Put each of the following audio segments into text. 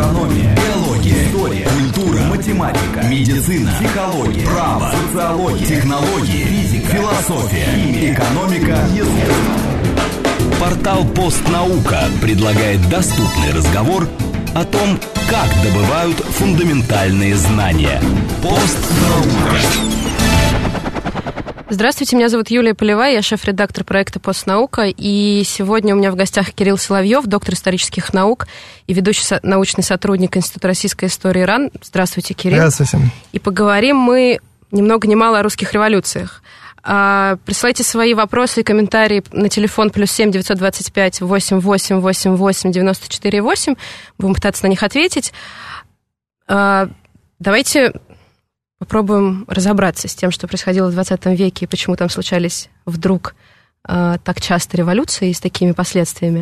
астрономия, биология, история, культура, математика, медицина, психология, право, социология, технологии, физика, философия, химия, экономика, естество. Портал «Постнаука» предлагает доступный разговор о том, как добывают фундаментальные знания. Постнаука. Здравствуйте, меня зовут Юлия Полевая, я шеф-редактор проекта «Постнаука», и сегодня у меня в гостях Кирилл Соловьев, доктор исторических наук и ведущий научный сотрудник Института российской истории РАН. Здравствуйте, Кирилл. Здравствуйте. И поговорим мы ни много ни мало о русских революциях. Присылайте свои вопросы и комментарии на телефон +7 925 88 88 94 8. Будем пытаться на них ответить. Давайте попробуем разобраться с тем, что происходило в 20 веке и почему там случались вдруг так часто революции с такими последствиями.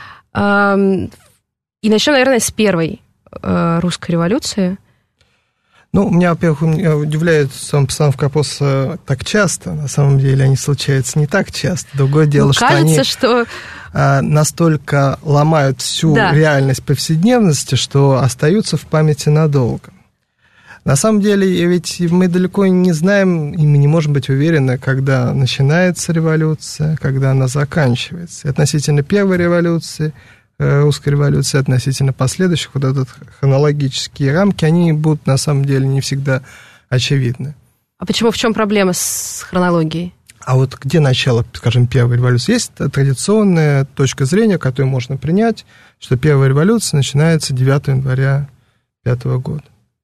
И начнем, наверное, с первой русской революции. Ну, меня, во-первых, удивляет сам постановка вопроса так часто. На самом деле они случаются не так часто. Другое дело, кажется, что они настолько ломают всю реальность повседневности, что остаются в памяти надолго. На самом деле, ведь мы далеко не знаем, и мы не можем быть уверены, когда начинается революция, когда она заканчивается. И относительно первой революции, русской революции, относительно последующих, вот этот хронологические рамки, они будут, на самом деле, не всегда очевидны. А почему, в чем проблема с хронологией? А вот где начало, скажем, первой революции? Есть традиционная точка зрения, которую можно принять, что первая революция начинается 9 января 5 года.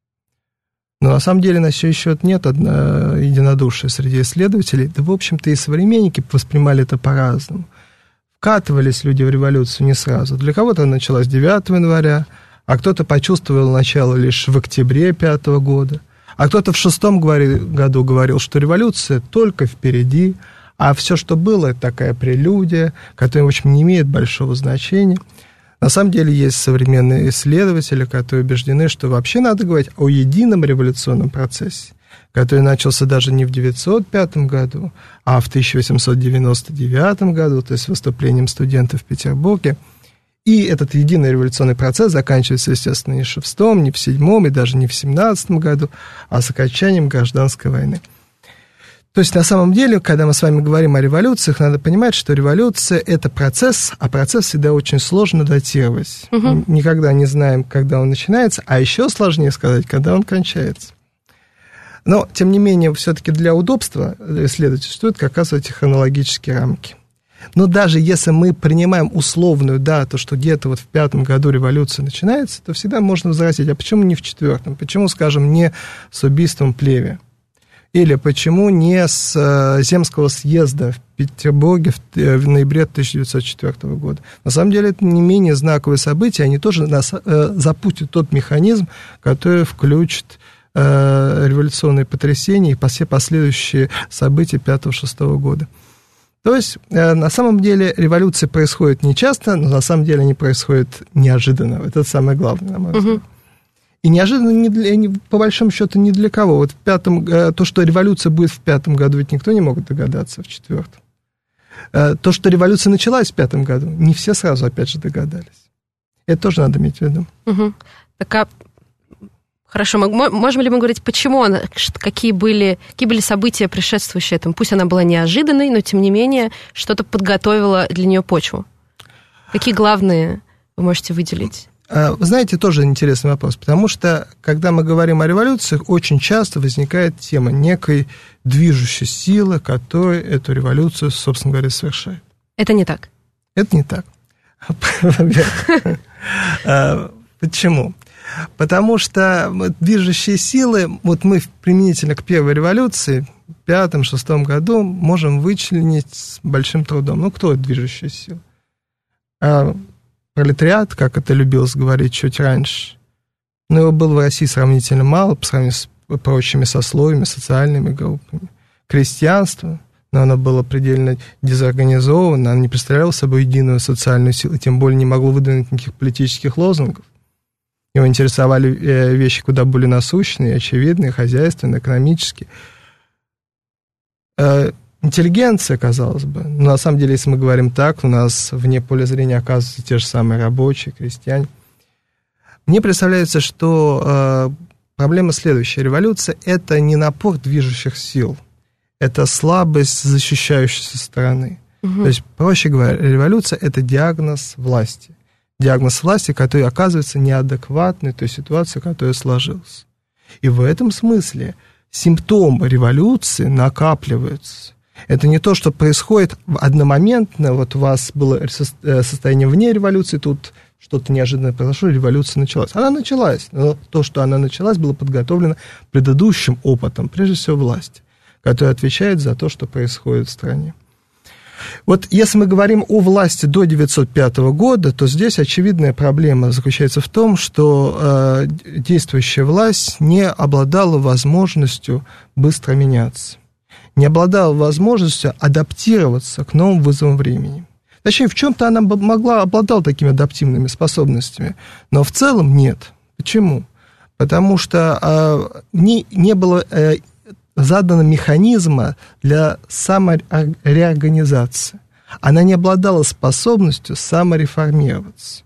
Но на самом деле на сей счет нет единодушия среди исследователей. Да, в общем-то, и современники воспринимали это по-разному. Вкатывались люди в революцию не сразу. Для кого-то она началась 9 января, а кто-то почувствовал начало лишь в октябре 5 года, а кто-то в 6 году говорил, что революция только впереди, а все, что было, это такая прелюдия, которая, в общем, не имеет большого значения. На самом деле есть современные исследователи, которые убеждены, что вообще надо говорить о едином революционном процессе, который начался даже не в 905 году, а в 1899 году, то есть выступлением студентов в Петербурге. И этот единый революционный процесс заканчивается, естественно, не в 6, не в 7 и даже не в 17 году, а с окончанием гражданской войны. То есть, на самом деле, когда мы с вами говорим о революциях, надо понимать, что революция – это процесс, а процесс всегда очень сложно датировать. Угу. Никогда не знаем, когда он начинается, а еще сложнее сказать, когда он кончается. Но, тем не менее, все-таки для удобства исследователей стоит как раз эти хронологические рамки. Но даже если мы принимаем условную дату, что где-то вот в 5 году революция начинается, то всегда можно возразить, а почему не в 4? Почему, скажем, не с убийством Плеве? Или почему не с Земского съезда в Петербурге в ноябре 1904 года? На самом деле это не менее знаковые события, они тоже запустят тот механизм, который включит революционные потрясения и все последующие события 5-6 года. То есть, на самом деле, революции происходят нечасто, но на самом деле они происходят неожиданно. Это самое главное, на мой взгляд. И неожиданно, по большому счету, ни для кого. Вот то, что революция будет в 5 году, ведь никто не мог догадаться в 4. То, что революция началась в 5 году, не все сразу, опять же, догадались. Это тоже надо иметь в виду. Угу. Так, хорошо, можем ли мы говорить, почему какие были события, предшествующие этому? Пусть она была неожиданной, но, тем не менее, что-то подготовило для нее почву. Какие главные вы можете выделить? Вы знаете, тоже интересный вопрос, потому что, когда мы говорим о революциях, очень часто возникает тема некой движущей силы, которая эту революцию, собственно говоря, совершает. Это не так? Это не так. Почему? Потому что движущие силы, вот мы применительно к первой революции, в 5-6 году можем вычленить с большим трудом. Ну, кто это движущая сила? Пролетариат, как это любилось говорить чуть раньше, но его было в России сравнительно мало по сравнению с прочими сословиями, социальными группами. Крестьянство, но оно было предельно дезорганизовано, оно не представляло собой единую социальную силу, тем более не могло выдвинуть никаких политических лозунгов. Его интересовали вещи куда более насущные, очевидные, хозяйственные, экономические. Интеллигенция, казалось бы. Но на самом деле, если мы говорим так, у нас вне поля зрения оказываются те же самые рабочие, крестьяне. Мне представляется, что проблема следующая. Революция – это не напор движущих сил, это слабость защищающейся стороны. То есть, проще говоря, революция – это диагноз власти. Диагноз власти, который оказывается неадекватной той ситуации, которая сложилась. И в этом смысле симптомы революции накапливаются. Это не то, что происходит одномоментно, вот у вас было состояние вне революции, тут что-то неожиданное произошло, революция началась. Она началась, но то, что она началась, было подготовлено предыдущим опытом, прежде всего власти, которая отвечает за то, что происходит в стране. Вот если мы говорим о власти до 1905 года, то здесь очевидная проблема заключается в том, что действующая власть не обладала возможностью быстро меняться, не обладала возможностью адаптироваться к новым вызовам времени. Точнее, в чем-то она обладала такими адаптивными способностями, но в целом нет. Почему? Потому что не было задано механизма для самореорганизации. Она не обладала способностью самореформироваться.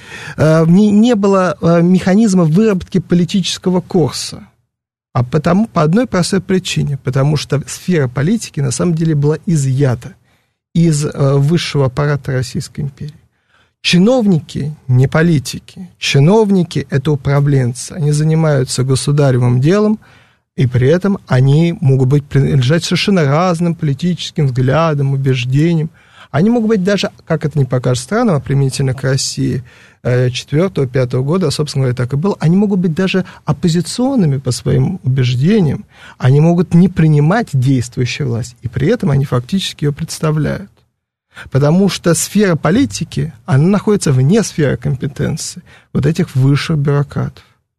Не было механизма выработки политического курса. А потому, по одной простой причине, потому что сфера политики на самом деле была изъята из высшего аппарата Российской империи. Чиновники не политики. Чиновники – это управленцы. Они занимаются государевым делом, и при этом они могут принадлежать совершенно разным политическим взглядам, убеждениям. Они могут быть даже, как это не покажется странным, а применительно к России 4-5 года, собственно говоря, так и было, они могут быть даже оппозиционными по своим убеждениям. Они могут не принимать действующую власть, и при этом они фактически ее представляют. Потому что сфера политики, она находится вне сферы компетенции вот этих высших бюрократов.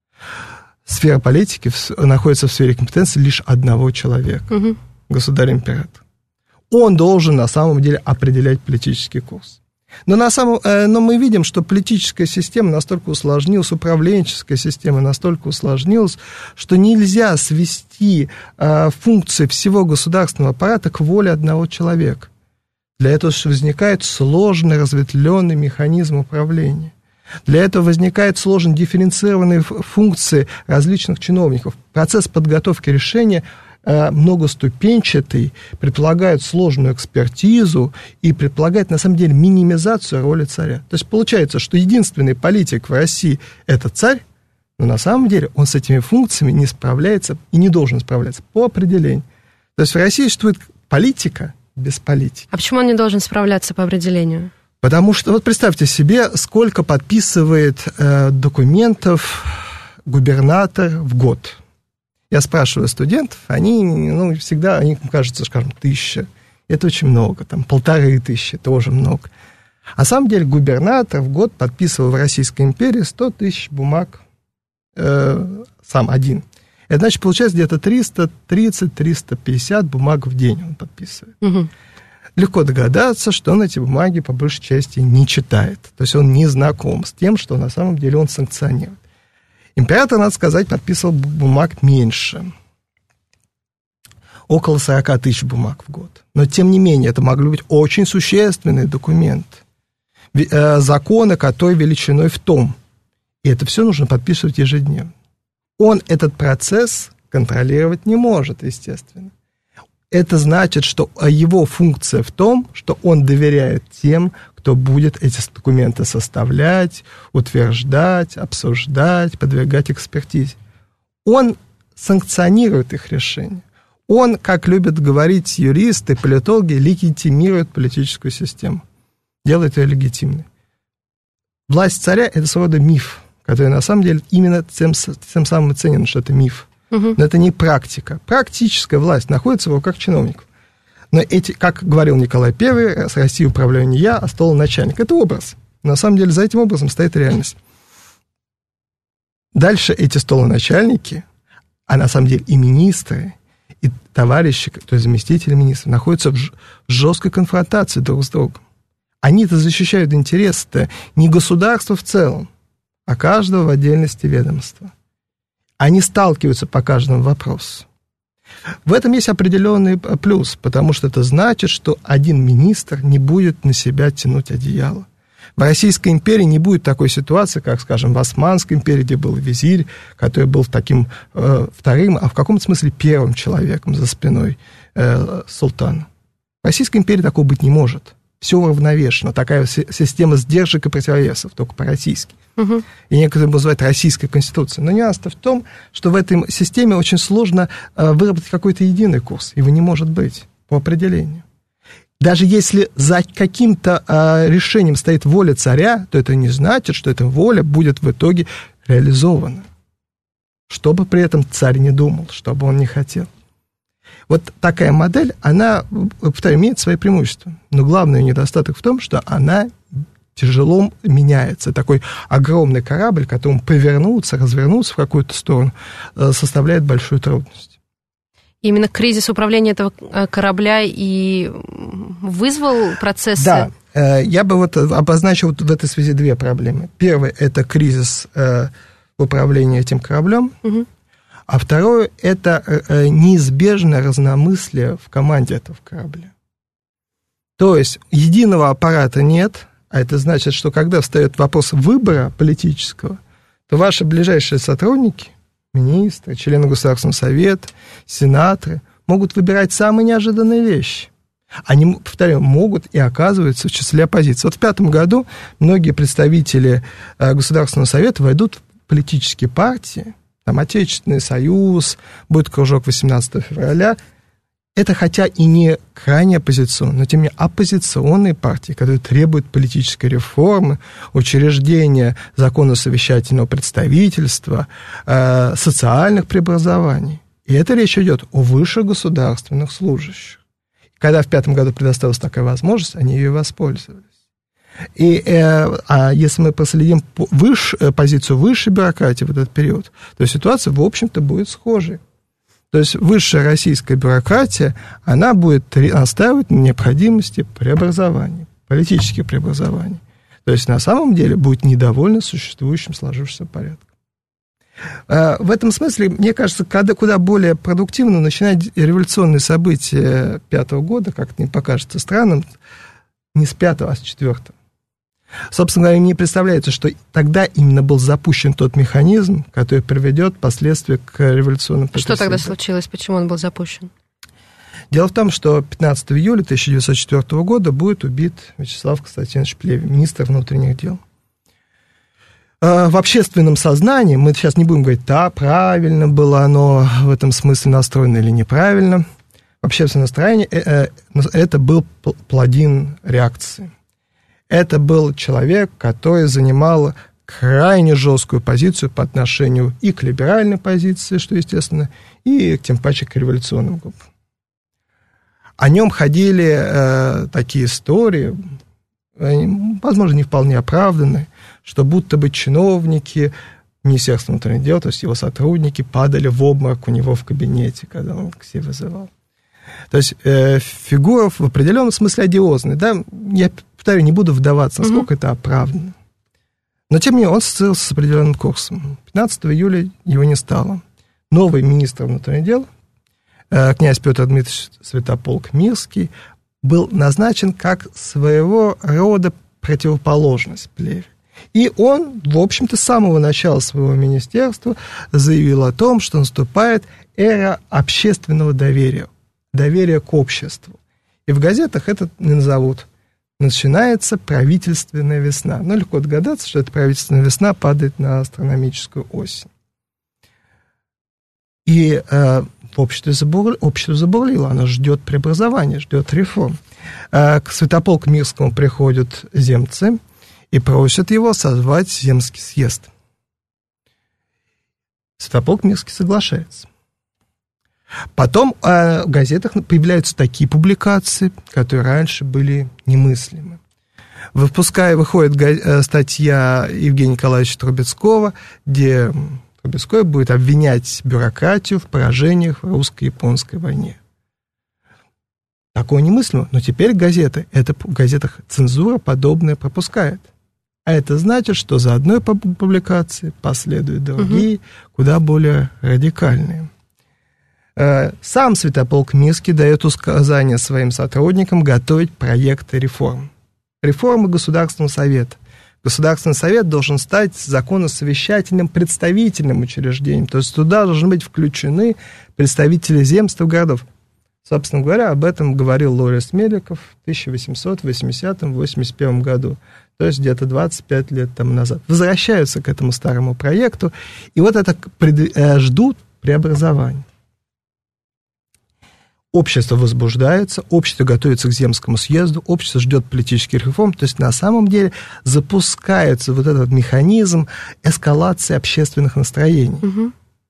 Сфера политики находится в сфере компетенции лишь одного человека, государь-император. Он должен на самом деле определять политический курс. Но мы видим, что политическая система настолько усложнилась, управленческая система настолько усложнилась, что нельзя свести функции всего государственного аппарата к воле одного человека. Для этого возникает сложный разветвленный механизм управления. Для этого возникают сложно дифференцированные функции различных чиновников. Процесс подготовки решения многоступенчатый, предполагает сложную экспертизу и предполагает, на самом деле, минимизацию роли царя. То есть получается, что единственный политик в России – это царь, но на самом деле он с этими функциями не справляется и не должен справляться по определению. То есть в России существует политика без политики. А почему он не должен справляться по определению? Потому что, вот представьте себе, сколько подписывает документов губернатор в год. Я спрашиваю студентов, им кажется, скажем, 1000. Это очень много, 1500, тоже много. А на самом деле губернатор в год подписывал в Российской империи 100 тысяч бумаг сам один. Это значит, получается где-то 330-350 бумаг в день он подписывает. Угу. Легко догадаться, что он эти бумаги по большей части не читает. То есть он не знаком с тем, что на самом деле он санкционирует. Император, надо сказать, подписывал бумаг меньше. Около 40 тысяч бумаг в год. Но, тем не менее, это могли быть очень существенные документы. Законы, которые величиной в том. И это все нужно подписывать ежедневно. Он этот процесс контролировать не может, естественно. Это значит, что его функция в том, что он доверяет тем, кто будет эти документы составлять, утверждать, обсуждать, подвергать экспертизе. Он санкционирует их решения. Он, как любят говорить юристы, политологи, легитимирует политическую систему, делает ее легитимной. Власть царя – это своего рода миф, который на самом деле именно тем самым и ценен, что это миф. Но это не практика. Практическая власть находится в руках чиновников. Но как говорил Николай I, с Россией управляю не я, а столоначальник. Это образ. На самом деле за этим образом стоит реальность. Дальше эти столоначальники, а на самом деле и министры, и товарищи, то есть заместители министров, находятся в жесткой конфронтации друг с другом. Они-то защищают интересы не государства в целом, а каждого в отдельности ведомства. Они сталкиваются по каждому вопросу. В этом есть определенный плюс, потому что это значит, что один министр не будет на себя тянуть одеяло. В Российской империи не будет такой ситуации, как, скажем, в Османской империи, где был визирь, который был таким вторым, а в каком-то смысле первым человеком за спиной султана. В Российской империи такого быть не может. Все уравновешено. Такая система сдержек и противовесов, только по-российски. Угу. И некоторые называют российской конституцией. Но нюанс-то в том, что в этой системе очень сложно выработать какой-то единый курс. Его не может быть по определению. Даже если за каким-то решением стоит воля царя, то это не значит, что эта воля будет в итоге реализована. Что бы при этом царь не думал, что бы он не хотел. Вот такая модель, она, повторяю, имеет свои преимущества. Но главный недостаток в том, что она тяжело меняется. Такой огромный корабль, которому повернуться, развернуться в какую-то сторону, составляет большую трудность. Именно кризис управления этого корабля и вызвал процессы? Да, я бы вот обозначил в этой связи две проблемы. Первый – это кризис управления этим кораблем, угу. А второе – это неизбежное разномыслие в команде этого корабля. То есть единого аппарата нет, а это значит, что когда встает вопрос выбора политического, то ваши ближайшие сотрудники, министры, члены Государственного совета, сенаторы могут выбирать самые неожиданные вещи. Они, повторяю, могут и оказываются в числе оппозиции. Вот в 2005 году многие представители Государственного совета войдут в политические партии, там Отечественный союз, будет кружок 18 февраля. Это хотя и не крайне оппозиционные, но тем не менее оппозиционные партии, которые требуют политической реформы, учреждения закона совещательного представительства, социальных преобразований. И это речь идет о высших государственных служащих. Когда в 2005 году предоставилась такая возможность, они ее воспользовались. И если мы проследим позицию высшей бюрократии в этот период, то ситуация, в общем-то, будет схожей. То есть высшая российская бюрократия, она будет настаивать на необходимости преобразований, политических преобразований. То есть на самом деле будет недовольна существующим сложившимся порядком. В этом смысле, мне кажется, куда более продуктивно начинать революционные события 2005 года, как это не покажется странным, не с 5-го, а с 4-го. Собственно говоря, мне представляется, что тогда именно был запущен тот механизм, который приведет впоследствии к революционным потрясениям. Что тогда случилось? Почему он был запущен? Дело в том, что 15 июля 1904 года будет убит Вячеслав Константинович Плевин, министр внутренних дел. В общественном сознании, мы сейчас не будем говорить, да, правильно было оно в этом смысле настроено или неправильно, в общественном настроении это был паладин реакции. Это был человек, который занимал крайне жесткую позицию по отношению и к либеральной позиции, что естественно, и тем паче к революционным группам. О нем ходили такие истории, возможно, не вполне оправданные, что будто бы чиновники Министерства внутренних дел, то есть его сотрудники, падали в обморок у него в кабинете, когда он к себе вызывал. То есть фигура в определенном смысле одиозная. Да? Я повторю, не буду вдаваться, насколько это оправдано. Но, тем не менее, он ассоциировался с определенным курсом. 15 июля его не стало. Новый министр внутренних дел, князь Петр Дмитриевич Святополк-Мирский, был назначен как своего рода противоположность Плеве. И он, в общем-то, с самого начала своего министерства заявил о том, что наступает эра общественного доверия, доверия к обществу. И в газетах это назовут. Начинается правительственная весна. Но легко догадаться, что эта правительственная весна падает на астрономическую осень. И общество забурлило, оно ждет преобразования, ждет реформ. К Святополку-Мирскому приходят земцы и просят его созвать земский съезд. Святополк-Мирский соглашается. Потом в газетах появляются такие публикации, которые раньше были немыслимы. Выходит статья Евгения Николаевича Трубецкого, где Трубецкой будет обвинять бюрократию в поражениях в русско-японской войне. Такое немыслимо, но теперь в газетах цензура подобное пропускает. А это значит, что за одной публикацией последуют другие, куда более радикальные. Сам Святополк Мирский дает указания своим сотрудникам готовить проекты реформ. реформы Государственного совета. Государственный совет должен стать законосовещательным представительным учреждением, то есть туда должны быть включены представители земств и городов. Собственно говоря, об этом говорил Лорис Меликов в 1880-81 году, то есть где-то 25 лет тому назад. Возвращаются к этому старому проекту, и вот это ждут преобразования. Общество возбуждается, общество готовится к Земскому съезду, общество ждет политических реформ, то есть на самом деле запускается вот этот механизм эскалации общественных настроений. Угу.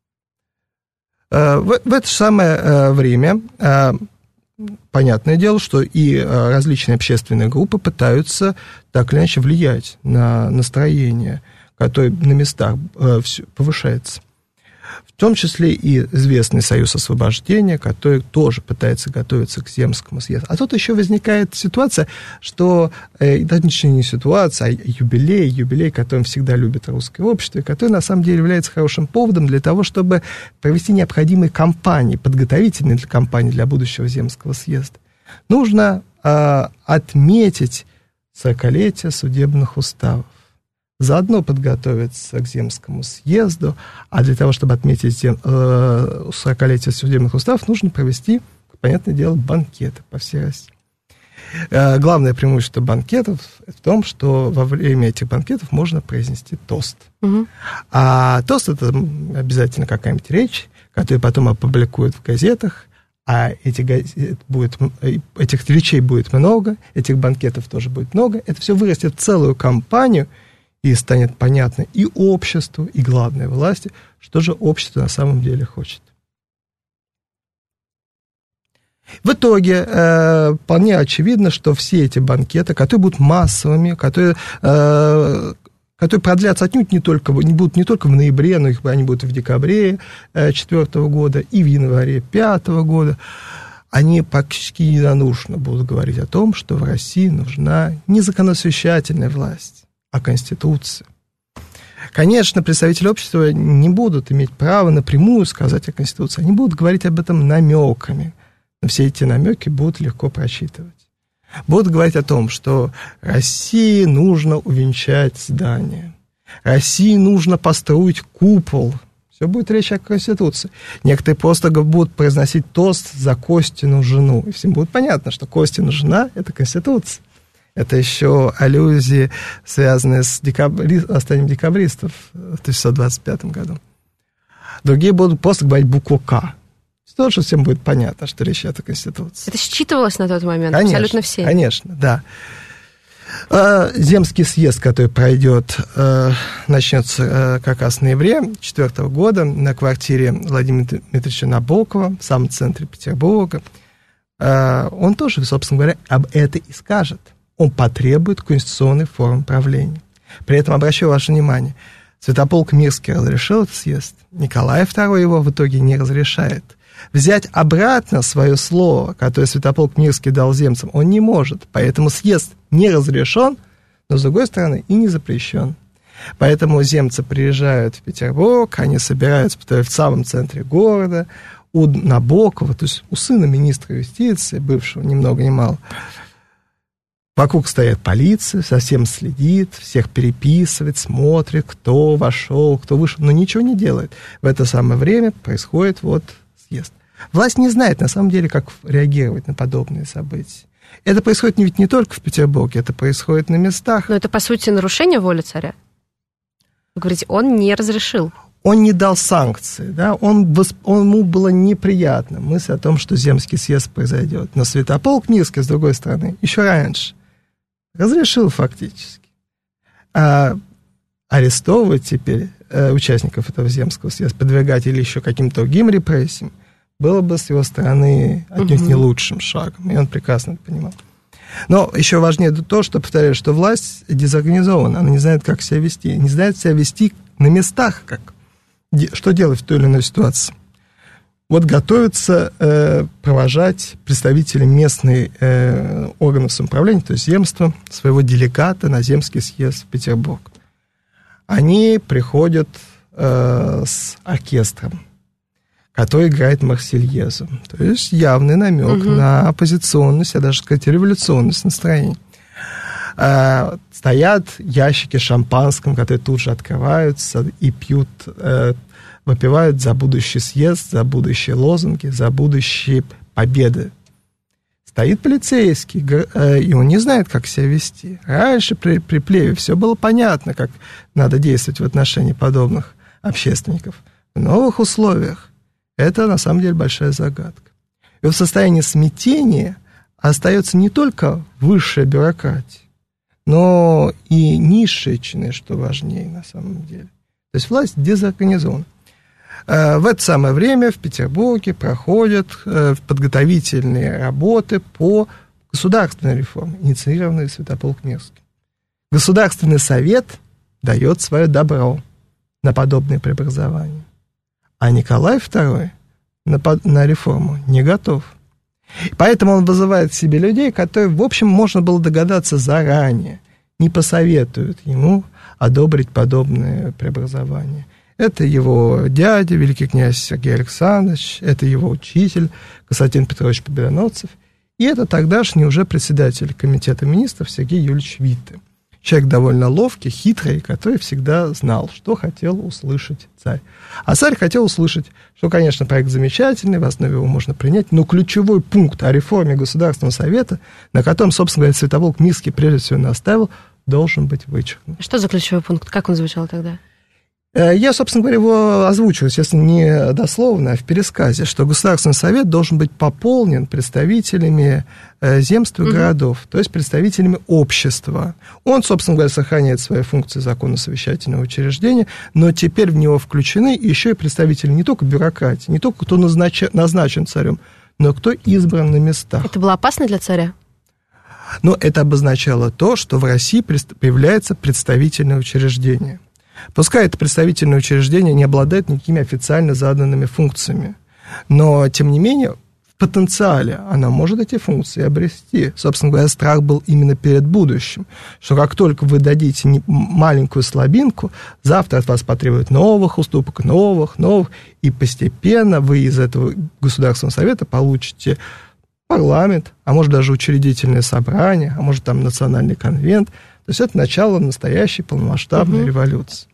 В это же самое время, понятное дело, что и различные общественные группы пытаются так или иначе влиять на настроение, которое на местах повышается. В том числе и известный Союз освобождения, который тоже пытается готовиться к Земскому съезду. А тут еще возникает ситуация, что, точнее не ситуация, а юбилей, которым всегда любит русское общество, и который на самом деле является хорошим поводом для того, чтобы провести необходимые кампании, подготовительные кампании для будущего Земского съезда. Нужно отметить 40-летие судебных уставов. Заодно подготовиться к Земскому съезду, а для того, чтобы отметить 40-летие судебных уставов, нужно провести, понятное дело, банкеты по всей России. Главное преимущество банкетов в том, что во время этих банкетов можно произнести тост. Угу. А тост — это обязательно какая-нибудь речь, которую потом опубликуют в газетах, а этих речей будет много, этих банкетов тоже будет много. Это все вырастет в целую кампанию, и станет понятно и обществу, и главной власти, что же общество на самом деле хочет. В итоге вполне очевидно, что все эти банкеты, которые будут массовыми, которые продлятся отнюдь не будут не только в ноябре, но они будут и в декабре 2004 года, и в январе 2005 года, они почти единодушно будут говорить о том, что в России нужна не законосовещательная власть, а Конституция. Конечно, представители общества не будут иметь права напрямую сказать о Конституции, они будут говорить об этом намеками, но все эти намеки будут легко просчитывать. Будут говорить о том, что России нужно увенчать здание, России нужно построить купол. Все будет речь о Конституции. Некоторые просто будут произносить тост за Костину жену, и всем будет понятно, что Костина жена – это Конституция. Это еще аллюзии, связанные с восстанием декабристов в 1925 году. Другие будут просто говорить букву «К». Тоже всем будет понятно, что речь идет о Конституции. Это считывалось на тот момент? Конечно, абсолютно все? Конечно, да. Земский съезд, который пройдет, начнется как раз в ноябре 2004 года на квартире Владимира Дмитриевича Набокова в самом центре Петербурга. Он тоже, собственно говоря, об этом и скажет. Он потребует конституционной формы правления. При этом обращаю ваше внимание, Святополк Мирский разрешил этот съезд, Николай II его в итоге не разрешает. Взять обратно свое слово, которое Святополк Мирский дал земцам, он не может, поэтому съезд не разрешен, но, с другой стороны, и не запрещен. Поэтому земцы приезжают в Петербург, они собираются в самом центре города, у Набокова, то есть у сына министра юстиции, бывшего ни много ни мало. Вокруг стоит полиция, со всем следит, всех переписывает, смотрит, кто вошел, кто вышел, но ничего не делает. В это самое время происходит съезд. Власть не знает, на самом деле, как реагировать на подобные события. Это происходит ведь не только в Петербурге, это происходит на местах. Но это, по сути, нарушение воли царя. Вы говорите, он не разрешил. Он не дал санкции, да? Ему было неприятно мысль о том, что Земский съезд произойдет. Но Святополк Мирский, с другой стороны, еще раньше разрешил фактически. А арестовывать теперь участников этого Земского съезда, подвергать или еще каким-то другим репрессиям, было бы с его стороны отнюдь не лучшим шагом, и он прекрасно это понимал. Но еще важнее то, что, повторяю, что власть дезорганизована, она не знает, как себя вести, не знает себя вести на местах, что делать в той или иной ситуации. Готовится провожать представители местных органов самоуправления, то есть земства, своего делегата на Земский съезд в Петербург. Они приходят с оркестром, который играет Марсельезу. То есть явный намек на оппозиционность, а даже сказать, революционность настроений. Стоят ящики с шампанским, которые тут же открываются и пьют, выпивают за будущий съезд, за будущие лозунги, за будущие победы. Стоит полицейский, и он не знает, как себя вести. Раньше при Плеве все было понятно, как надо действовать в отношении подобных общественников. В новых условиях это на самом деле большая загадка. И в состоянии смятения остается не только высшая бюрократия, но и низшие чины, что важнее на самом деле. То есть власть дезорганизована. В это самое время в Петербурге проходят подготовительные работы по государственной реформе, инициированные Святополк Мирским. Государственный совет дает свое добро на подобные преобразования, а Николай II на реформу не готов. Поэтому он вызывает к себе людей, которые, в общем, можно было догадаться заранее, не посоветуют ему одобрить подобные преобразования. Это его дядя, великий князь Сергей Александрович, это его учитель Константин Петрович Победоносцев, и это тогдашний уже председатель комитета министров Сергей Юрьевич Витте. Человек довольно ловкий, хитрый, который всегда знал, что хотел услышать царь. А царь хотел услышать, что, конечно, проект замечательный, в основе его можно принять, но ключевой пункт о реформе Государственного совета, на котором, собственно говоря, Святополк Мирский прежде всего наставил, должен быть вычеркнут. Что за ключевой пункт? Как он звучал тогда? Я, собственно говоря, его озвучиваю, если не дословно, а в пересказе, что Государственный совет должен быть пополнен представителями земств и городов, то есть представителями общества. Он, собственно говоря, сохраняет свои функции законно-совещательного учреждения, но теперь в него включены еще и представители не только бюрократии, не только кто назначен царем, но кто избран на местах. Это было опасно для царя? Но это обозначало то, что в России появляется представительное учреждение. Пускай это представительное учреждение не обладает никакими официально заданными функциями, но, тем не менее, в потенциале оно может эти функции обрести. Собственно говоря, страх был именно перед будущим, что как только вы дадите маленькую слабинку, завтра от вас потребуют новых уступок, новых, и постепенно вы из этого Государственного совета получите парламент, а может даже учредительное собрание, а может там национальный конвент. То есть это начало настоящей полномасштабной революции.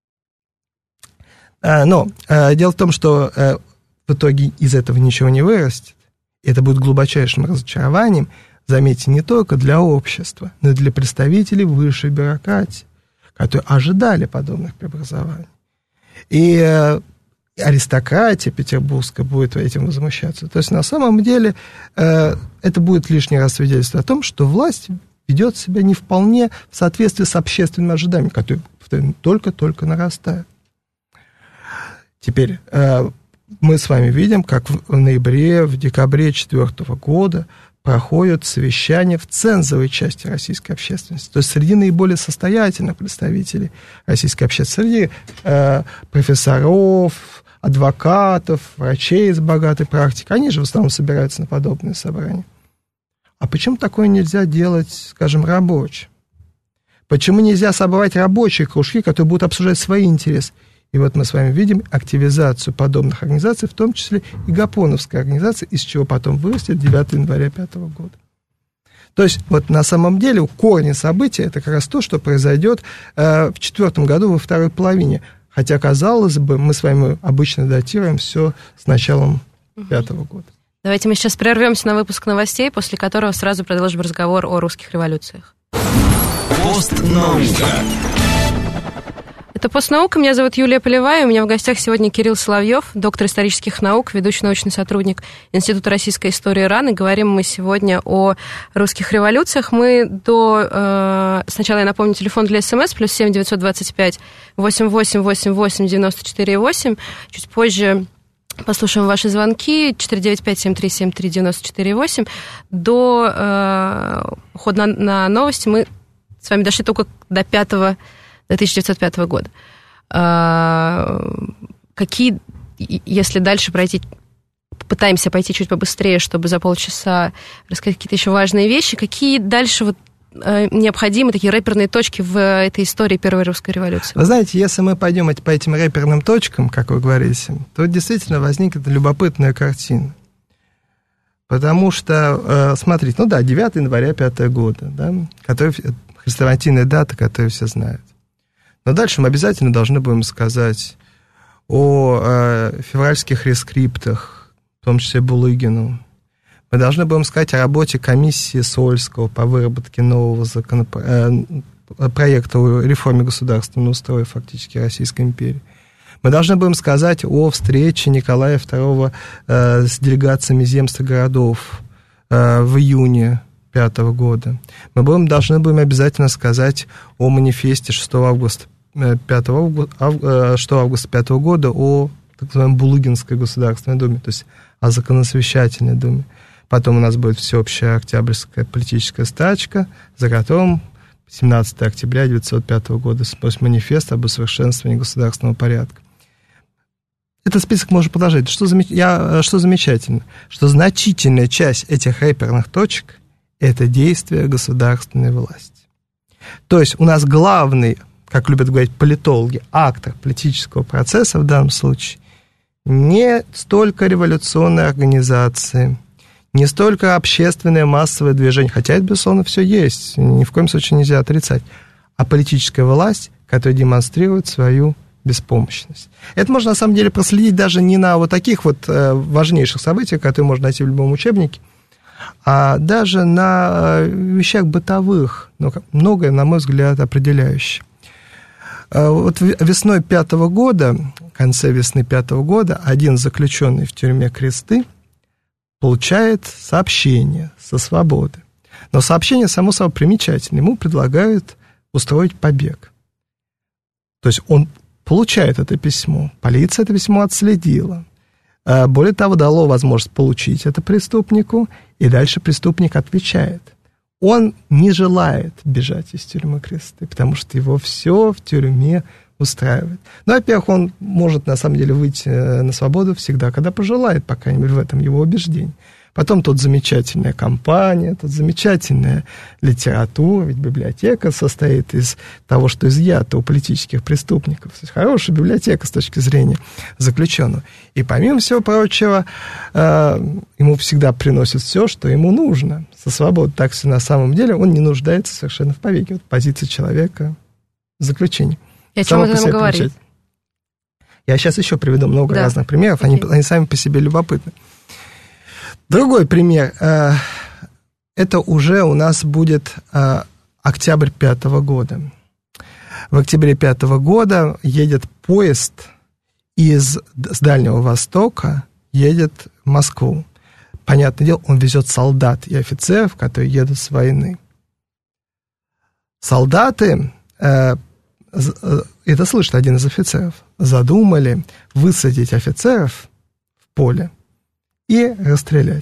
Но дело в том, что в итоге из этого ничего не вырастет. И это будет глубочайшим разочарованием, заметьте, не только для общества, но и для представителей высшей бюрократии, которые ожидали подобных преобразований. И аристократия петербургская будет этим возмущаться. То есть на самом деле это будет лишний раз свидетельство о том, что власть ведет себя не вполне в соответствии с общественными ожиданиями, которые только-только нарастают. Теперь мы с вами видим, как в ноябре, в декабре 2004 года проходят совещания в цензовой части российской общественности, то есть среди наиболее состоятельных представителей российской общественности, среди профессоров, адвокатов, врачей из богатой практики. Они же в основном собираются на подобные собрания. А почему такое нельзя делать, скажем, рабочим? Почему нельзя собрать рабочие кружки, которые будут обсуждать свои интересы? И вот мы с вами видим активизацию подобных организаций, в том числе и Гапоновская организация, из чего потом вырастет 9 января 2005 года. То есть вот на самом деле корни событий это как раз то, что произойдет в 2004 году во второй половине. Хотя, казалось бы, мы с вами обычно датируем все с началом 2005 года. Давайте мы сейчас прервемся на выпуск новостей, после которого сразу продолжим разговор о русских революциях. Постнаука. Это «Постнаука». Меня зовут Юлия Полевая. У меня в гостях сегодня Кирилл Соловьев, доктор исторических наук, ведущий научный сотрудник Института российской истории РАН. И говорим мы сегодня о русских революциях. Сначала я напомню телефон для СМС, +7 925 8888 94 8. Чуть позже послушаем ваши звонки 495-7373-94-8. До ухода на новости мы с вами дошли только до 1905 года. Какие, если дальше попытаемся пойти чуть побыстрее, чтобы за полчаса рассказать какие-то еще важные вещи, какие дальше необходимы такие рэперные точки в этой истории Первой русской революции? Вы знаете, если мы пойдем по этим рэперным точкам, как вы говорите, то действительно возникнет любопытная картина. Потому что, смотрите, 9 января 2005 года, да, который хрестоматийная дата, которую все знают. Но дальше мы обязательно должны будем сказать о февральских рескриптах, в том числе Булыгину. Мы должны будем сказать о работе комиссии Сольского по выработке нового проекта о реформе государственного устроя фактически Российской империи. Мы должны будем сказать о встрече Николая II с делегациями земств и городов в июне 5 года. Мы должны будем обязательно сказать о манифесте 6 августа 5 года о так называемой Булыгинской Государственной Думе, то есть о законосовещательной Думе. Потом у нас будет всеобщая октябрьская политическая стачка, за которым 17 октября 1905 года манифест об усовершенствовании государственного порядка. Этот список можно продолжать. Что замечательно, что значительная часть этих реперных точек – это действия государственной власти. То есть у нас главный, как любят говорить политологи, актор политического процесса в данном случае не столько революционные организации, не столько общественное массовое движение, хотя это, безусловно, все есть, ни в коем случае нельзя отрицать, а политическая власть, которая демонстрирует свою беспомощность. Это можно, на самом деле, проследить даже не на вот таких вот важнейших событиях, которые можно найти в любом учебнике, а даже на вещах бытовых, но многое, на мой взгляд, определяющее. Вот весной 5 года, в конце весны 5 года, один заключенный в тюрьме Кресты получает сообщение со свободы. Но сообщение, само собой, примечательное. Ему предлагают устроить побег. То есть он получает это письмо. Полиция это письмо отследила. Более того, дало возможность получить это преступнику, и дальше преступник отвечает. Он не желает бежать из тюрьмы Кресты, потому что его все в тюрьме устраивает. Ну, во-первых, он может, на самом деле, выйти на свободу всегда, когда пожелает, по крайней мере, в этом его убеждение. Потом тут замечательная компания, тут замечательная литература, ведь библиотека состоит из того, что изъято у политических преступников. То есть хорошая библиотека с точки зрения заключенного. И помимо всего прочего, ему всегда приносят все, что ему нужно. Со свободой так что на самом деле он не нуждается совершенно в побеге. Вот позиция человека в заключении. И о чем это нам говорит? Я сейчас еще приведу много разных примеров, они сами по себе любопытны. Другой пример. Это уже у нас будет октябрь 5 года. В октябре 5 года едет поезд с Дальнего Востока, едет в Москву. Понятное дело, он везет солдат и офицеров, которые едут с войны. Солдаты, это слышит один из офицеров, задумали высадить офицеров в поле и расстрелять.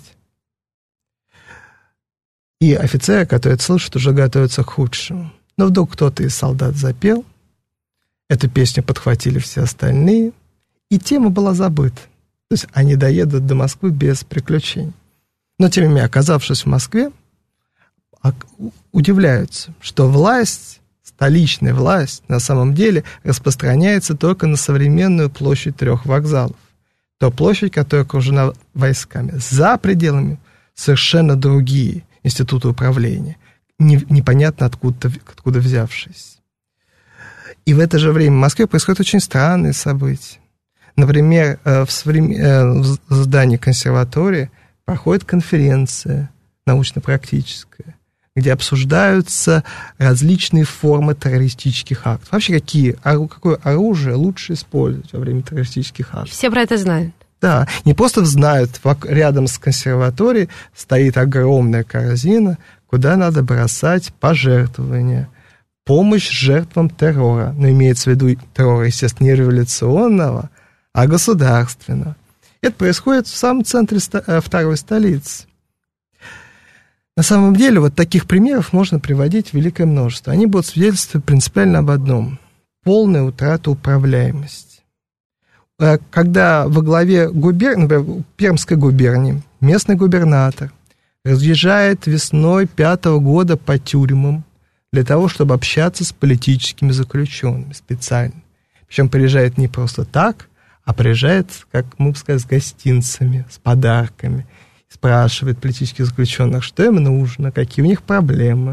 И офицеры, которые это слышат, уже готовятся к худшему. Но вдруг кто-то из солдат запел, эту песню подхватили все остальные, и тема была забыта. То есть они доедут до Москвы без приключений. Но, тем не менее, оказавшись в Москве, удивляются, что власть, столичная власть, на самом деле распространяется только на современную площадь 3 вокзалов. То площадь, которая окружена войсками. За пределами совершенно другие институты управления, непонятно откуда взявшиеся. И в это же время в Москве происходят очень странные события. Например, в здании консерватории проходит конференция научно-практическая, где обсуждаются различные формы террористических актов. Вообще, какое оружие лучше использовать во время террористических актов. Все про это знают. Да, не просто знают, рядом с консерваторией стоит огромная корзина, куда надо бросать пожертвования, помощь жертвам террора. Но имеется в виду террора, естественно, не революционного, а государственного. Это происходит в самом центре второй столицы. На самом деле, вот таких примеров можно приводить великое множество. Они будут свидетельствовать принципиально об одном – полная утрата управляемости. Когда во главе например, Пермской губернии местный губернатор разъезжает весной 5 года по тюрьмам для того, чтобы общаться с политическими заключенными специально. Причем приезжает не просто так, а приезжает, как мы бы сказали, с гостинцами, с подарками. Спрашивает политических заключенных, что им нужно, какие у них проблемы.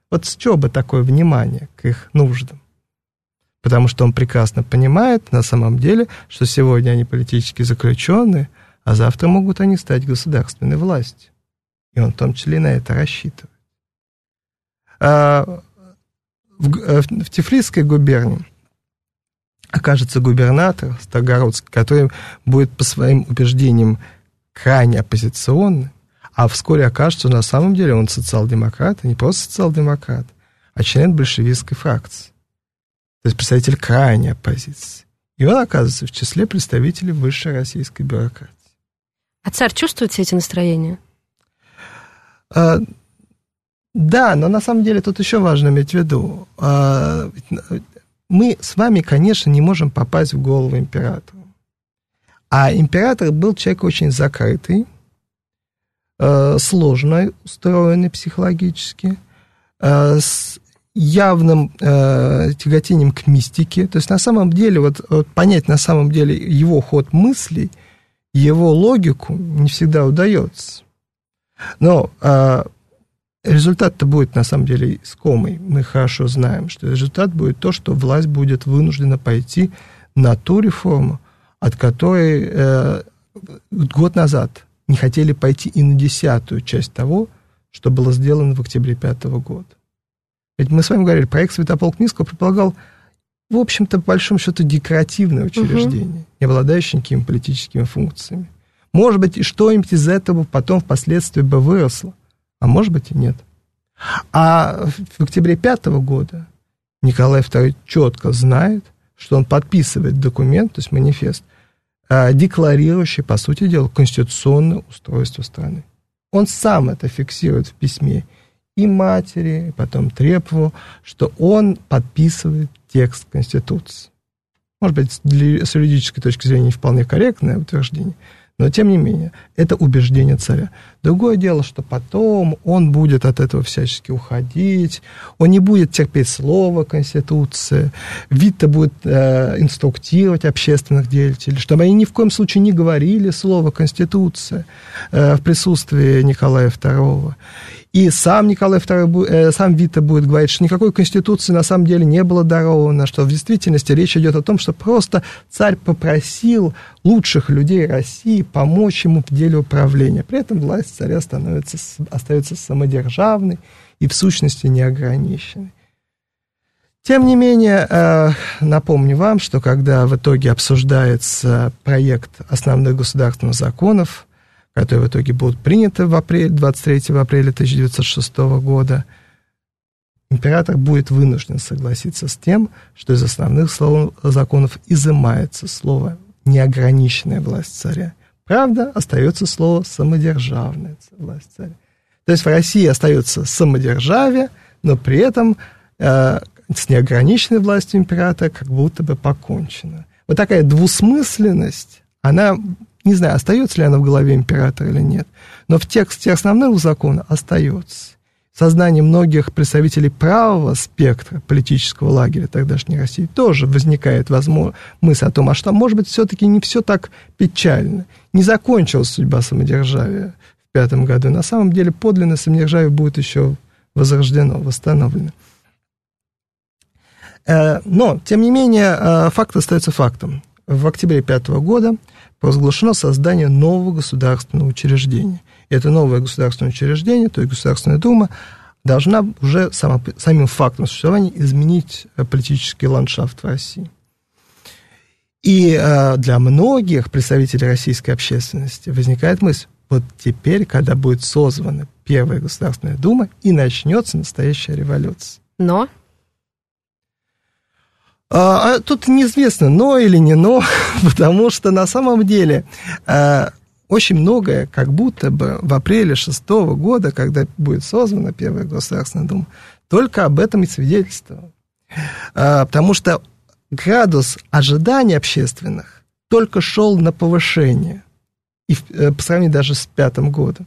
Вот с чего бы такое внимание к их нуждам? Потому что он прекрасно понимает на самом деле, что сегодня они политически заключенные, а завтра могут они стать государственной властью. И он в том числе и на это рассчитывает. В Тифлисской губернии окажется губернатор Старгородский, который будет по своим убеждениям крайне оппозиционный, а вскоре окажется, что на самом деле он социал-демократ, и не просто социал-демократ, а член большевистской фракции. То есть представитель крайней оппозиции. И он оказывается в числе представителей высшей российской бюрократии. А царь чувствует все эти настроения? Да, но на самом деле тут еще важно иметь в виду. Мы с вами, конечно, не можем попасть в голову императору. А император был человек очень закрытый, сложно устроенный психологически, с явным тяготением к мистике. То есть на самом деле, вот понять на самом деле его ход мыслей, его логику не всегда удается. Но результат-то будет на самом деле искомый. Мы хорошо знаем, что результат будет то, что власть будет вынуждена пойти на ту реформу, от которой год назад не хотели пойти и на 10-ю часть того, что было сделано в октябре 5 года. Ведь мы с вами говорили, проект Святополк Низкого предполагал, в общем-то, по большому счету, декоративное учреждение, не обладающее никакими политическими функциями. Может быть, и что-нибудь из этого потом впоследствии бы выросло, а может быть и нет. А в октябре 5 года Николай II четко знает, что он подписывает документ, то есть манифест, декларирующий, по сути дела, конституционное устройство страны. Он сам это фиксирует в письме и матери, и потом Трепову, что он подписывает текст Конституции. Может быть, с юридической точки зрения не вполне корректное утверждение, но, тем не менее, это убеждение царя. Другое дело, что потом он будет от этого всячески уходить, он не будет терпеть слово Конституции, Витте будет инструктировать общественных деятелей, чтобы они ни в коем случае не говорили слово Конституция в присутствии Николая II. И сам Николай II, сам Витте будет говорить, что никакой Конституции на самом деле не было даровано, что в действительности речь идет о том, что просто царь попросил лучших людей России помочь ему в деле управления. При этом власть царя остается самодержавной и в сущности неограниченной. Тем не менее, напомню вам, что когда в итоге обсуждается проект основных государственных законов, которые в итоге будут приняты 23 апреля 1906 года, император будет вынужден согласиться с тем, что из основных законов изымается слово «неограниченная власть царя». Правда, остается слово «самодержавная власть царя». То есть в России остается самодержавие, но при этом с неограниченной властью императора как будто бы покончено. Вот такая двусмысленность, она... Не знаю, остается ли она в голове императора или нет, но в тексте основного закона остается. В сознании многих представителей правого спектра политического лагеря тогдашней России тоже возникает мысль о том, а что, может быть, все-таки не все так печально. Не закончилась судьба самодержавия в 5 году. На самом деле подлинное самодержавие будет еще возрождено, восстановлено. Но, тем не менее, факт остается фактом. В октябре 5 года провозглашено создание нового государственного учреждения. И это новое государственное учреждение, то есть Государственная Дума, должна уже самим фактом существования изменить политический ландшафт в России. И для многих представителей российской общественности возникает мысль, вот теперь, когда будет созвана первая Государственная Дума, и начнется настоящая революция. Но? Тут неизвестно, но или не но, потому что на самом деле очень многое, как будто бы в апреле 6 года, когда будет созвана первая Государственная Дума, только об этом и свидетельствовало. Потому что градус ожиданий общественных только шел на повышение, и по сравнению даже с 5 годом.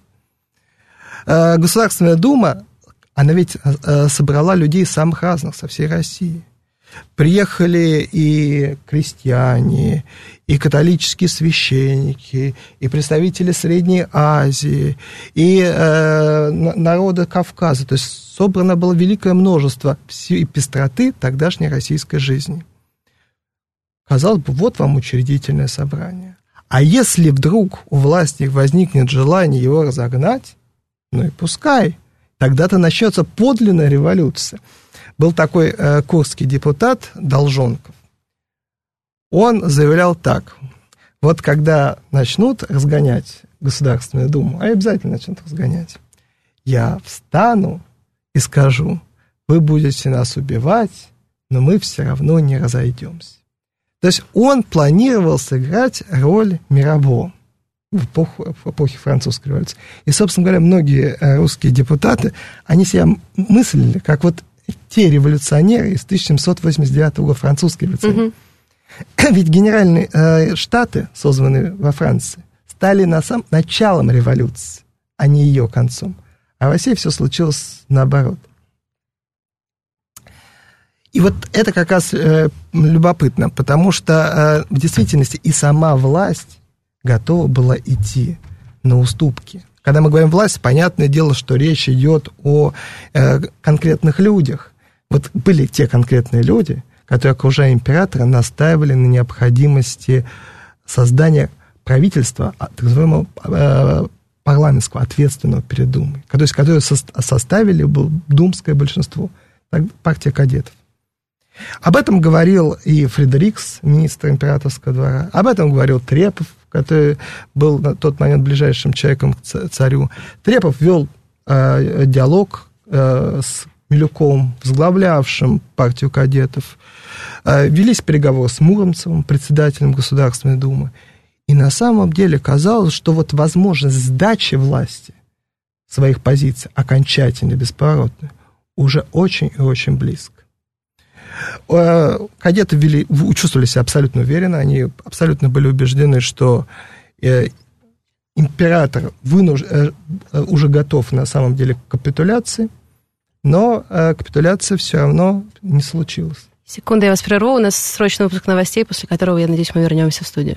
Государственная Дума, она ведь собрала людей самых разных, со всей России. Приехали и крестьяне, и католические священники, и представители Средней Азии, и народы Кавказа. То есть собрано было великое множество всей пестроты тогдашней российской жизни. Казалось бы, вот вам учредительное собрание. А если вдруг у власти возникнет желание его разогнать, ну и пускай, тогда-то начнется подлинная революция. Был такой курский депутат Долженков. Он заявлял так: вот когда начнут разгонять Государственную Думу, а обязательно начнут разгонять, я встану и скажу: вы будете нас убивать, но мы все равно не разойдемся. То есть он планировал сыграть роль Мирабо в эпохе французской революции. И, собственно говоря, многие русские депутаты, они себя мыслили, как вот те революционеры из 1789 года, французские революционеры. Ведь генеральные штаты, созванные во Франции, стали началом революции, а не ее концом. А в России все случилось наоборот. И вот это как раз любопытно, потому что в действительности и сама власть готова была идти на уступки. Когда мы говорим власть, понятное дело, что речь идет о конкретных людях. Вот были те конкретные люди, которые, окружая императора, настаивали на необходимости создания правительства, так называемого парламентского, ответственного перед Думой, то есть, которое составили думское большинство, партия кадетов. Об этом говорил и Фредерикс, министр императорского двора, об этом говорил Трепов, который был на тот момент ближайшим человеком к царю. Трепов вел диалог с Милюковым, возглавлявшим партию кадетов. Велись переговоры с Муромцевым, председателем Государственной Думы. И на самом деле казалось, что вот возможность сдачи власти своих позиций окончательно, бесповоротно, уже очень и очень близко. Кадеты чувствовали себя абсолютно уверенно, они абсолютно были убеждены, что император уже готов на самом деле к капитуляции, но капитуляция все равно не случилась. Секунду, я вас прерву, у нас срочный выпуск новостей, после которого, я надеюсь, мы вернемся в студию.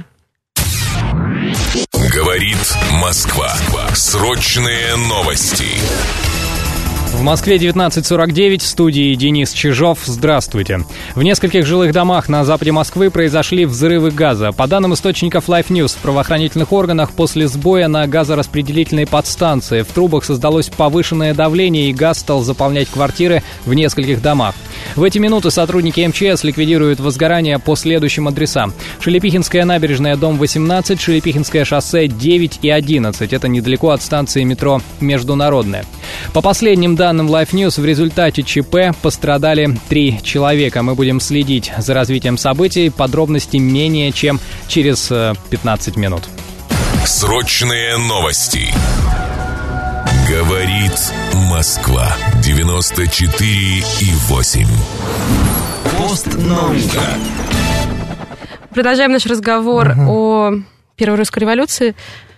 Говорит Москва. Срочные новости. В Москве 19:49, в студии Денис Чижов. Здравствуйте. В нескольких жилых домах на западе Москвы произошли взрывы газа. По данным источников Life News, в правоохранительных органах после сбоя на газораспределительной подстанции в трубах создалось повышенное давление, и газ стал заполнять квартиры в нескольких домах. В эти минуты сотрудники МЧС ликвидируют возгорание по следующим адресам: Шелепихинская набережная, дом 18, Шелепихинское шоссе 9 и 11. Это недалеко от станции метро Международная. По последним данным Life News, в результате ЧП пострадали 3 человека. Мы будем следить за развитием событий. Подробности менее чем через 15 минут. Срочные новости. Говорит Москва. 94,8. Постнаука. Продолжаем наш разговор о Первой русской революции.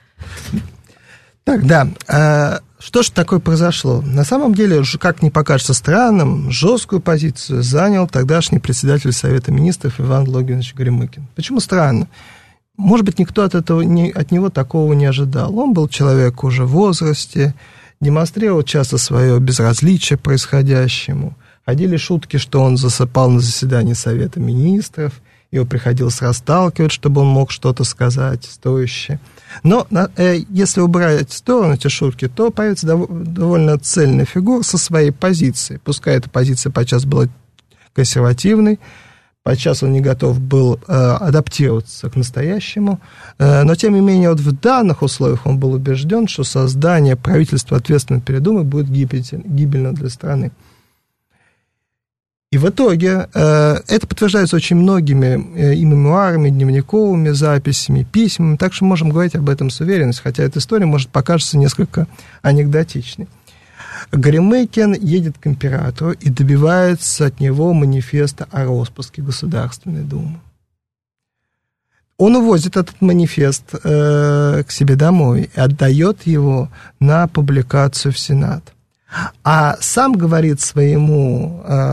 Так, да. Что же такое произошло? На самом деле, как ни покажется странным, жесткую позицию занял тогдашний председатель Совета Министров Иван Логинович Горемыкин. Почему странно? Может быть, никто от него такого не ожидал. Он был человек уже в возрасте, демонстрировал часто свое безразличие к происходящему. Ходили шутки, что он засыпал на заседании Совета Министров, его приходилось расталкивать, чтобы он мог что-то сказать стоящее. Но если убрать в сторону эти шутки, то появится довольно цельная фигура со своей позицией. Пускай эта позиция подчас была консервативной, подчас он не готов был адаптироваться к настоящему, но, тем не менее, вот в данных условиях он был убежден, что создание правительства ответственного перед Думой будет гибельно для страны. И в итоге это подтверждается очень многими и мемуарами, дневниковыми записями, письмами, так что мы можем говорить об этом с уверенностью, хотя эта история может покажется несколько анекдотичной. Горемыкин едет к императору и добивается от него манифеста о распуске Государственной Думы. Он увозит этот манифест к себе домой и отдает его на публикацию в Сенат. А сам говорит своему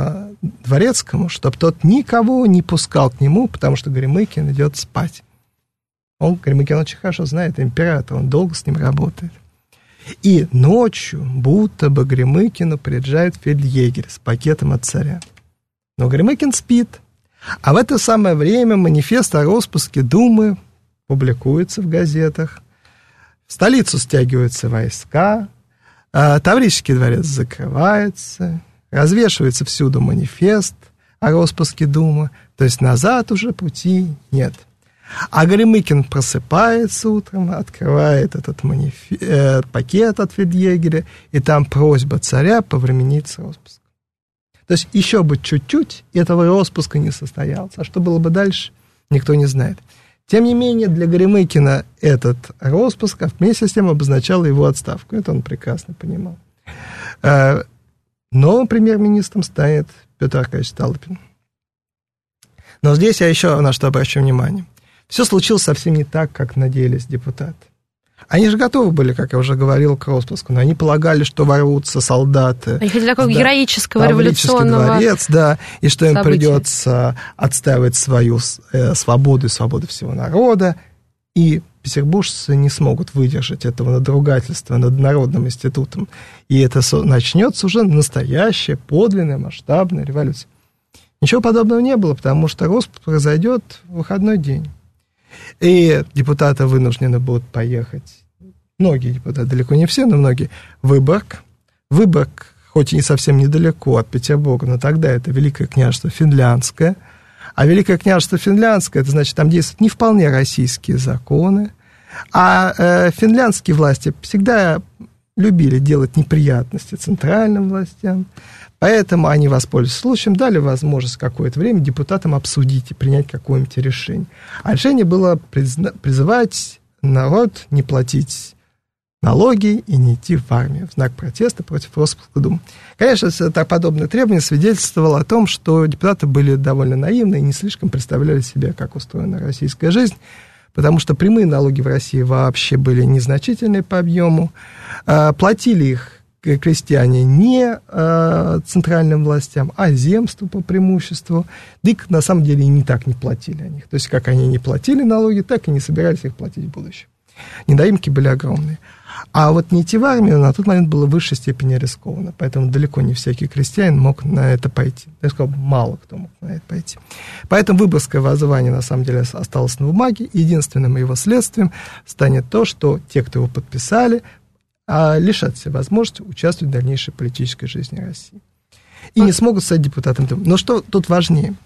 дворецкому, чтобы тот никого не пускал к нему, потому что Горемыкин идет спать. Горемыкин очень хорошо знает императора, он долго с ним работает. И ночью будто бы Горемыкину приезжает фельдъегерь с пакетом от царя. Но Горемыкин спит. А в это самое время манифест о распуске Думы публикуется в газетах. В столицу стягиваются войска, Таврический дворец закрывается, развешивается всюду манифест о распуске Думы, то есть назад уже пути нет. А Горемыкин просыпается утром, открывает этот пакет от фельдъегеря, и там просьба царя повременить с распуском. То есть еще бы чуть-чуть, и этого распуска не состоялось. А что было бы дальше, никто не знает. Тем не менее, для Горемыкина этот распуск вместе с тем обозначал его отставку. Это он прекрасно понимал. Новым премьер-министром станет Петр Аркадьевич Столыпин. Но здесь я еще на что обращу внимание. Все случилось совсем не так, как надеялись депутаты. Они же готовы были, как я уже говорил, к распуску, но они полагали, что ворвутся солдаты. Они хотели такого героического революционного дворец, да, и что им события. Придется отстаивать свою свободу и свободу всего народа, и петербуржцы не смогут выдержать этого надругательства над Народным институтом, и это начнется уже настоящая, подлинная, масштабная революция. Ничего подобного не было, потому что распуск произойдет в выходной день. И депутаты вынуждены будут поехать, многие депутаты, далеко не все, но многие, в Выборг. Выборг, хоть и не совсем недалеко от Петербурга, но тогда это Великое княжество Финляндское. А Великое княжество Финляндское, это значит, там действуют не вполне российские законы. А финляндские власти всегда любили делать неприятности центральным властям. Поэтому они воспользовались случаем, дали возможность какое-то время депутатам обсудить и принять какое-нибудь решение. А решение было призывать народ не платить налоги и не идти в армию в знак протеста против распуска Думы. Конечно, подобное требование свидетельствовало о том, что депутаты были довольно наивны и не слишком представляли себе, как устроена российская жизнь, потому что прямые налоги в России вообще были незначительные по объему, платили их крестьяне не центральным властям, а земству по преимуществу, да и на самом деле и не так не платили о них. То есть, как они не платили налоги, так и не собирались их платить в будущем. Недоимки были огромные. А вот не идти в армию на тот момент было в высшей степени рискованно, поэтому далеко не всякий крестьянин мог на это пойти. Я сказал, мало кто мог на это пойти. Поэтому Выборгское воззвание на самом деле осталось на бумаге. Единственным его следствием станет то, что те, кто его подписали, лишат себя возможности участвовать в дальнейшей политической жизни России. И не смогут стать депутатом Думы. Но что тут важнее?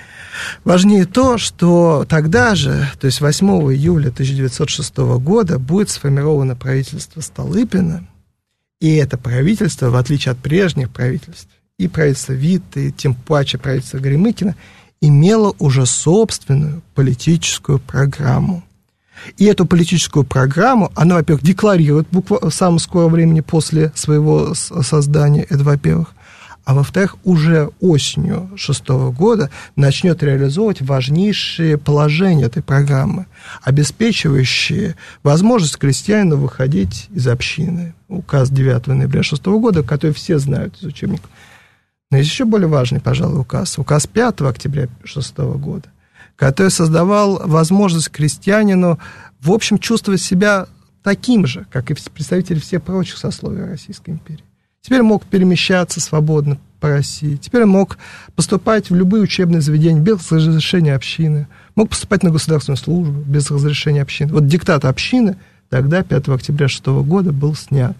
Важнее то, что тогда же, то есть 8 июля 1906 года, будет сформировано правительство Столыпина, и это правительство, в отличие от прежних правительств, и правительства Витте, и тем паче правительства Горемыкина, имело уже собственную политическую программу. И эту политическую программу она, во-первых, декларирует в самом скором времени после своего создания, это во-первых, а во-вторых, уже осенью 2006 года начнет реализовывать важнейшие положения этой программы, обеспечивающие возможность крестьянину выходить из общины. Указ 9 ноября 2006 года, который все знают из учебников. Но есть еще более важный, пожалуй, указ 5 октября 2006 года, который создавал возможность крестьянину, в общем, чувствовать себя таким же, как и представители всех прочих сословий Российской империи. Теперь мог перемещаться свободно по России, теперь мог поступать в любые учебные заведения без разрешения общины, мог поступать на государственную службу без разрешения общины. Вот диктат общины тогда, 5 октября 2006 года, был снят.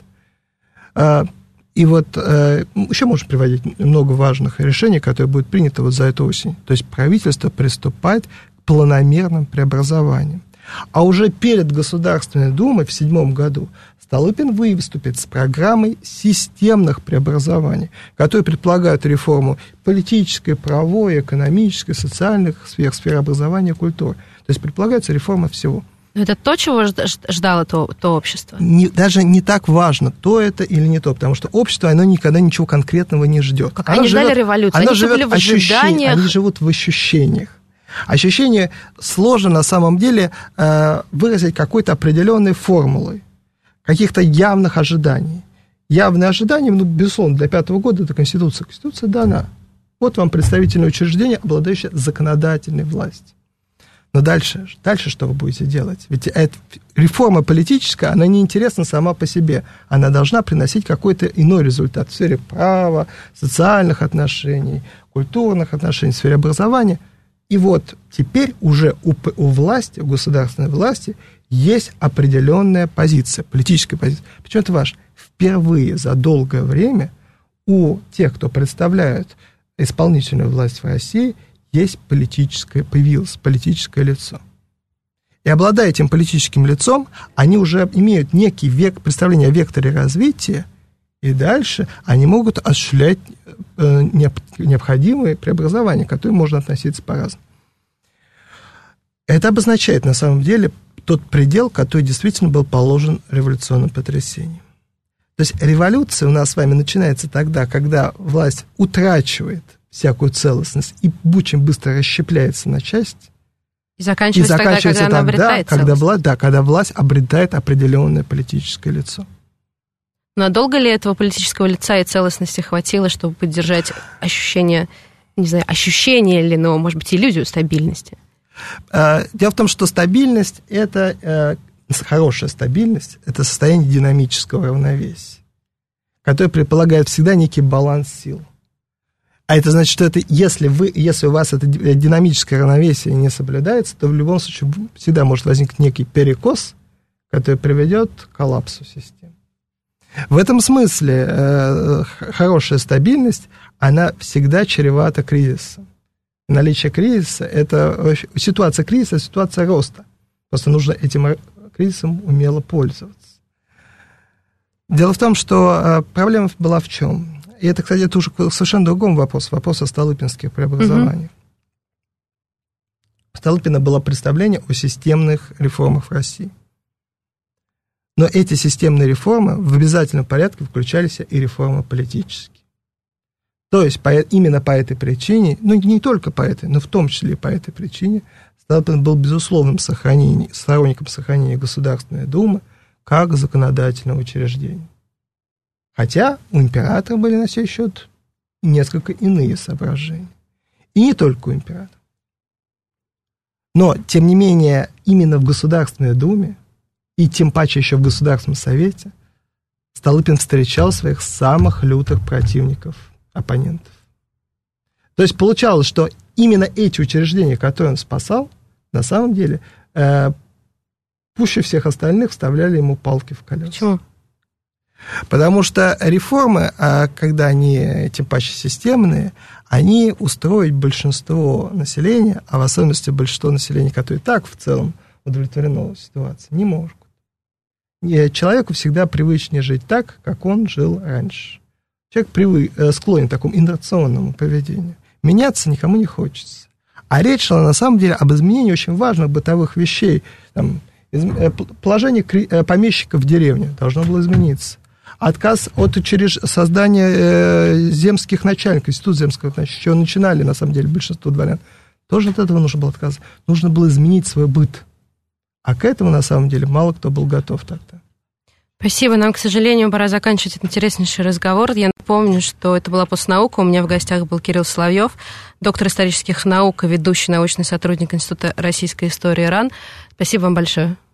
И вот еще можно приводить много важных решений, которые будут приняты вот за эту осень. То есть правительство приступает к планомерным преобразованиям. А уже перед Государственной Думой в 2007 году Столыпин выступит с программой системных преобразований, которые предполагают реформу политической, правовой, экономической, социальных сфер образования и культуры. То есть предполагается реформа всего. Это то, чего ждало то общество? Даже не так важно, то это или не то, потому что общество, оно никогда ничего конкретного не ждет. Как они ждали революцию, они живут в ожиданиях. Они живут в ощущениях. Ощущение сложно на самом деле выразить какой-то определенной формулой, каких-то явных ожиданий. Явные ожидания, безусловно, для 5-го года это Конституция. Конституция дана. Вот вам представительное учреждение, обладающее законодательной властью. Но дальше что вы будете делать? Ведь реформа политическая, она не интересна сама по себе. Она должна приносить какой-то иной результат в сфере права, социальных отношений, культурных отношений, в сфере образования. И вот теперь уже у власти, у государственной власти есть определенная позиция, политическая позиция. Почему это важно? Впервые за долгое время у тех, кто представляют исполнительную власть в России, появилось политическое лицо. И обладая этим политическим лицом, они уже имеют некий представление о векторе развития, и дальше они могут осуществлять необходимые преобразования, к которым можно относиться по-разному. Это обозначает, на самом деле, тот предел, который действительно был положен революционным потрясением. То есть революция у нас с вами начинается тогда, когда власть утрачивает всякую целостность и очень быстро расщепляется на части. И заканчивается тогда, когда она обретает целостность. Когда власть обретает определенное политическое лицо. Надолго ли этого политического лица и целостности хватило, чтобы поддержать ощущение, не знаю, ощущение ли, но, может быть, иллюзию стабильности? Дело в том, что стабильность – это хорошая стабильность, это состояние динамического равновесия, которое предполагает всегда некий баланс сил. А это значит, что если у вас это динамическое равновесие не соблюдается, то в любом случае всегда может возникнуть некий перекос, который приведет к коллапсу системы. В этом смысле хорошая стабильность, она всегда чревата кризисом. Наличие кризиса – это ситуация кризиса, это ситуация роста. Просто нужно этим кризисом умело пользоваться. Дело в том, что проблема была в чем? И это, кстати, это уже совершенно другой вопрос о столыпинских преобразованиях. У Столыпина было представление о системных реформах в России. Но эти системные реформы в обязательном порядке включались и реформы политические. То есть именно по этой причине, ну не только по этой, но в том числе и по этой причине, Столыпин был безусловным сторонником сохранения Государственной Думы как законодательного учреждения. Хотя у императора были на сей счет несколько иные соображения. И не только у императора. Но, тем не менее, именно в Государственной Думе, и тем паче еще в Государственном Совете, Столыпин встречал своих самых лютых противников, оппонентов. То есть получалось, что именно эти учреждения, которые он спасал, на самом деле, пуще всех остальных вставляли ему палки в колеса. Почему? Потому что реформы, когда они тем паче системные, они устроить большинство населения, а в особенности большинство населения, которое и так в целом удовлетворено ситуацией, не может. И человеку всегда привычнее жить так, как он жил раньше. Человек склонен к такому инерционному поведению. Меняться никому не хочется. А речь шла на самом деле об изменении очень важных бытовых вещей. Положение помещика в деревне должно было измениться. Отказ от создания земских начальников, институт земского начальника, с чего начинали, на самом деле, большинство дворян, тоже от этого нужно было отказаться. Нужно было изменить свой быт. А к этому, на самом деле, мало кто был готов тогда. Спасибо. Нам, к сожалению, пора заканчивать этот интереснейший разговор. Я напомню, что это была «Постнаука». У меня в гостях был Кирилл Соловьев, доктор исторических наук и ведущий научный сотрудник Института российской истории РАН. Спасибо вам большое.